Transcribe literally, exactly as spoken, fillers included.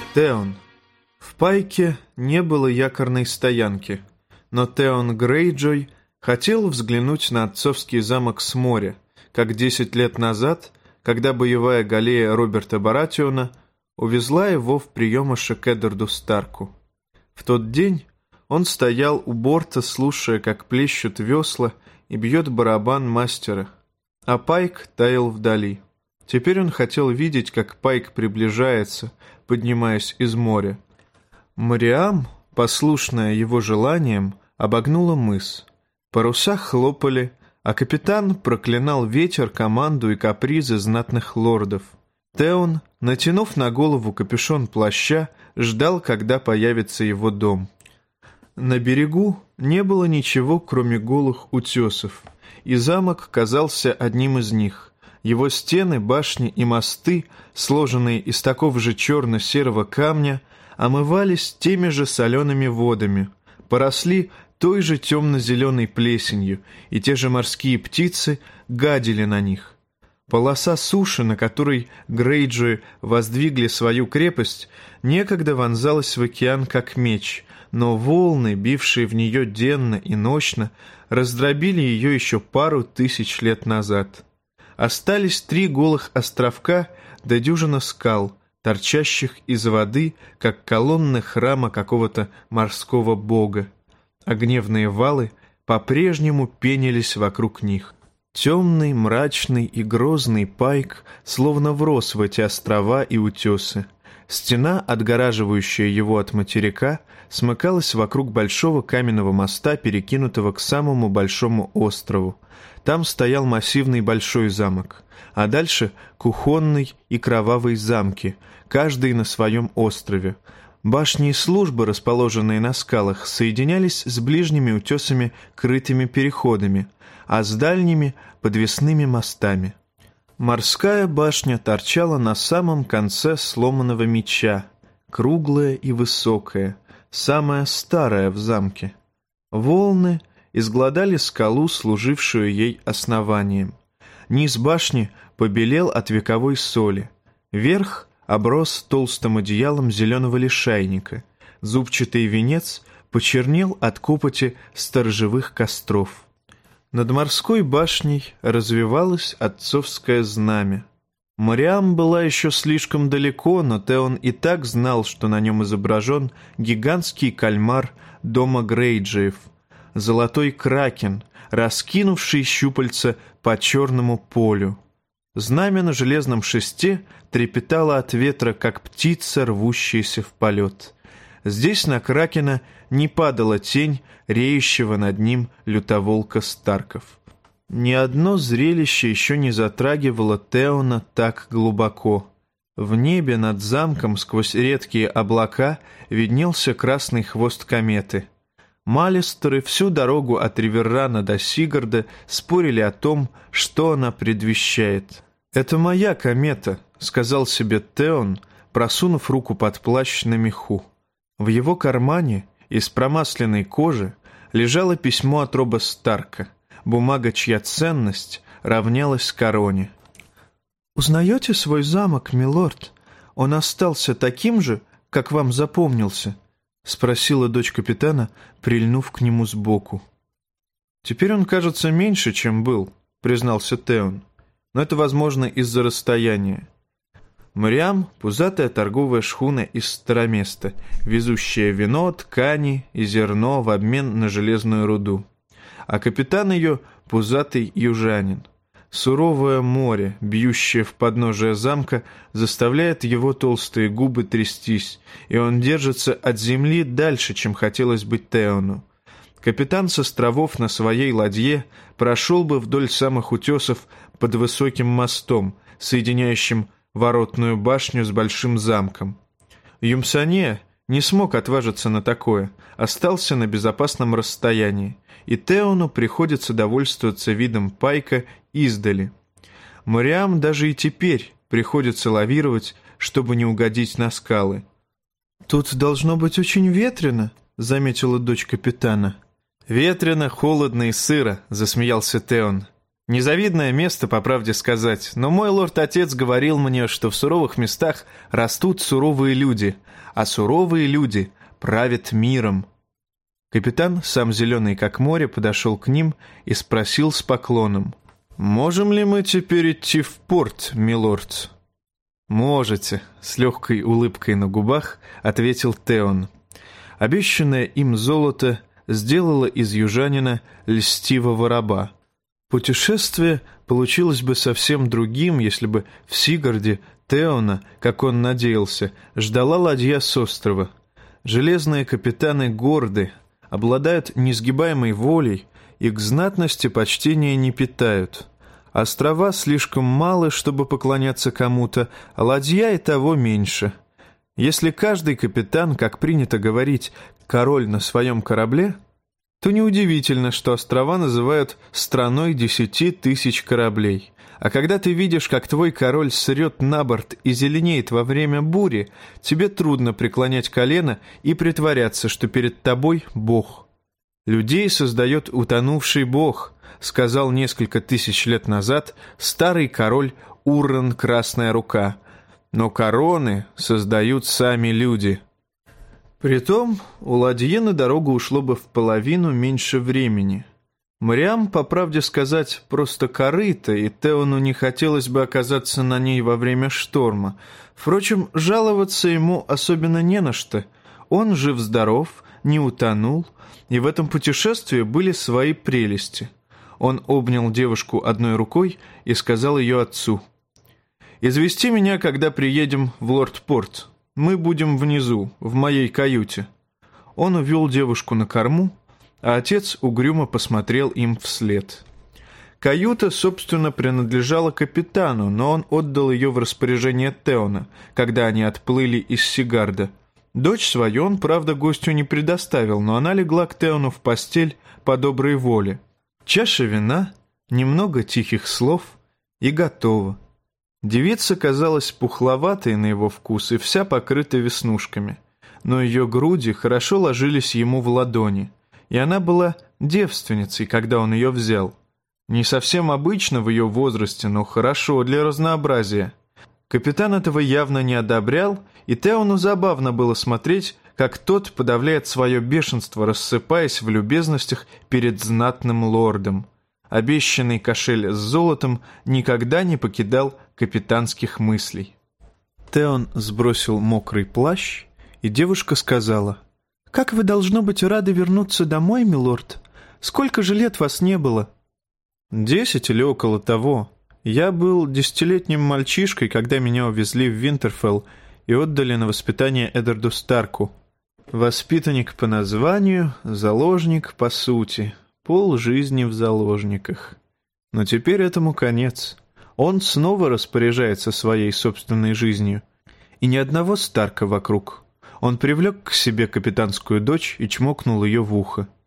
Теон. В Пайке не было якорной стоянки, но Теон Грейджой хотел взглянуть на отцовский замок с моря, как десять лет назад, когда боевая галея Роберта Баратиона увезла его в приемыше к Эддарду Старку. В тот день он стоял у борта, слушая, как плещут весла и бьет барабан мастера, а Пайк таял вдали. Теперь он хотел видеть, как Пайк приближается, поднимаясь из моря. Мариам, послушная его желаниям, обогнула мыс. Паруса хлопали, а капитан проклинал ветер, команду и капризы знатных лордов. Теон, натянув на голову капюшон плаща, ждал, когда появится его дом. На берегу не было ничего, кроме голых утесов, и замок казался одним из них. Его стены, башни и мосты, сложенные из такого же черно-серого камня, омывались теми же солеными водами, поросли той же темно-зеленой плесенью, и те же морские птицы гадили на них. Полоса суши, на которой Грейджои воздвигли свою крепость, некогда вонзалась в океан как меч, но волны, бившие в нее денно и нощно, раздробили ее еще пару тысяч лет назад. Остались три голых островка да дюжина скал, торчащих из воды, как колонны храма какого-то морского бога, а гневные валы по-прежнему пенились вокруг них. Темный, мрачный и грозный Пайк словно врос в эти острова и утесы. Стена, отгораживающая его от материка, смыкалась вокруг большого каменного моста, перекинутого к самому большому острову. Там стоял массивный большой замок, а дальше кухонный и кровавый замки, каждый на своем острове. Башни и службы, расположенные на скалах, соединялись с ближними утесами крытыми переходами, а с дальними — подвесными мостами. Морская башня торчала на самом конце сломанного меча, круглая и высокая, самая старая в замке. Волны изглодали скалу, служившую ей основанием. Низ башни побелел от вековой соли, верх оброс толстым одеялом зеленого лишайника, зубчатый венец почернел от копоти сторожевых костров. Над морской башней развивалось отцовское знамя. Мариам была еще слишком далеко, но Теон и так знал, что на нем изображен гигантский кальмар дома Грейджоев, золотой кракен, раскинувший щупальца по черному полю. Знамя на железном шесте трепетало от ветра, как птица, рвущаяся в полет. Здесь на кракена не падала тень реющего над ним лютоволка Старков. Ни одно зрелище еще не затрагивало Теона так глубоко. В небе над замком сквозь редкие облака виднелся красный хвост кометы. Малистеры всю дорогу от Риверрана до Сигарда спорили о том, что она предвещает. «Это моя комета», — сказал себе Теон, просунув руку под плащ на меху. В его кармане из промасленной кожи лежало письмо от Роба Старка, бумага, чья ценность равнялась короне. «Узнаете свой замок, милорд? Он остался таким же, как вам запомнился?» — спросила дочь капитана, прильнув к нему сбоку. «Теперь он кажется меньше, чем был», — признался Теон. «Но это, возможно, из-за расстояния. Мариам — пузатая торговая шхуна из Староместа, везущая вино, ткани и зерно в обмен на железную руду. А капитан ее — пузатый южанин. Суровое море, бьющее в подножие замка, заставляет его толстые губы трястись, и он держится от земли дальше, чем хотелось бы Теону. Капитан с островов на своей ладье прошел бы вдоль самых утесов под высоким мостом, соединяющим воротную башню с большим замком. Юмсане не смог отважиться на такое, остался на безопасном расстоянии, и Теону приходится довольствоваться видом Пайка издали. Мариам даже и теперь приходится лавировать, чтобы не угодить на скалы. «Тут должно быть очень ветрено», — заметила дочь капитана. «Ветрено, холодно и сыро», — засмеялся Теон. Незавидное место, по правде сказать, но мой лорд-отец говорил мне, что в суровых местах растут суровые люди, а суровые люди правят миром». Капитан, сам зеленый как море, подошел к ним и спросил с поклоном: «Можем ли мы теперь идти в порт, милорд?» «Можете», — с легкой улыбкой на губах ответил Теон. Обещанное им золото сделало из южанина льстивого раба. Путешествие получилось бы совсем другим, если бы в Сигарде Теона, как он надеялся, ждала ладья с острова. Железные капитаны горды, обладают несгибаемой волей и к знатности почтения не питают. Острова слишком малы, чтобы поклоняться кому-то, а ладья и того меньше. Если каждый капитан, как принято говорить, король на своем корабле, то неудивительно, что острова называют страной десяти тысяч кораблей. А когда ты видишь, как твой король срет на борт и зеленеет во время бури, тебе трудно преклонять колено и притворяться, что перед тобой Бог. «Людей создает утонувший Бог», — сказал несколько тысяч лет назад старый король Уррен Красная Рука. «Но короны создают сами люди». Притом, у ладьи на дорогу ушло бы в половину меньше времени. Мариам, по правде сказать, просто корыто, и Теону не хотелось бы оказаться на ней во время шторма. Впрочем, жаловаться ему особенно не на что. Он жив-здоров, не утонул, и в этом путешествии были свои прелести. Он обнял девушку одной рукой и сказал ее отцу: «Извести меня, когда приедем в Лорд-Порт. Мы будем внизу, в моей каюте». Он увел девушку на корму, а отец угрюмо посмотрел им вслед. Каюта, собственно, принадлежала капитану, но он отдал ее в распоряжение Теона, когда они отплыли из Сигарда. Дочь свою он, правда, гостю не предоставил, но она легла к Теону в постель по доброй воле. Чаша вина, немного тихих слов и готово. Девица казалась пухловатой на его вкус и вся покрыта веснушками, но ее груди хорошо ложились ему в ладони, и она была девственницей, когда он ее взял. Не совсем обычно в ее возрасте, но хорошо для разнообразия. Капитан этого явно не одобрял, и Теону забавно было смотреть, как тот подавляет свое бешенство, рассыпаясь в любезностях перед знатным лордом. Обещанный кошель с золотом никогда не покидал капитанских мыслей. Теон сбросил мокрый плащ, и девушка сказала: «Как вы, должно быть, рады вернуться домой, милорд? Сколько же лет вас не было?» «Десять или около того. Я был десятилетним мальчишкой, когда меня увезли в Винтерфелл и отдали на воспитание Эддарду Старку. Воспитанник по названию, заложник по сути, пол жизни в заложниках. Но теперь этому конец. Он снова распоряжается своей собственной жизнью, и ни одного Старка вокруг». Он привлек к себе капитанскую дочь и чмокнул ее в ухо.